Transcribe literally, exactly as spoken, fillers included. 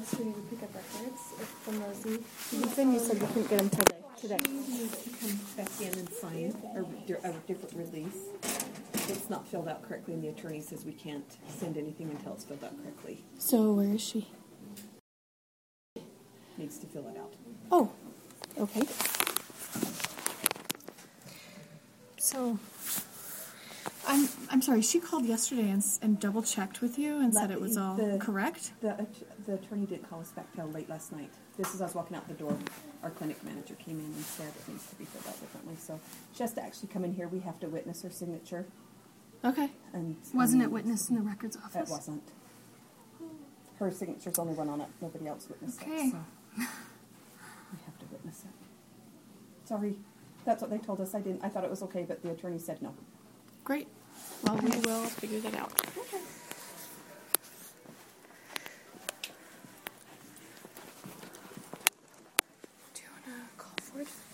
records. We need to pick up records from Rosie. Ethan, you said we couldn't get them today. Today. She needs to come back in and sign a, a different release. It's not filled out correctly, and the attorney says we can't send anything until it's filled out correctly. So where is she? Needs to fill it out. Oh, okay. So, I'm I'm sorry. She called yesterday and, and double checked with you and said it was all the, correct. The the attorney didn't call us back till late last night. This is I was walking out the door. Our clinic manager came in and said it needs to be filled out differently. So she has to actually come in here. We have to witness her signature. Okay. And wasn't um, it witnessed in the records office? It wasn't. Her signature's only one on it. Nobody else witnessed okay. it. So we have to witness it. Sorry. That's what they told us. I didn't. I thought it was okay, but the attorney said no. Great. Well, we will figure that out. Okay. Do you want to call for it?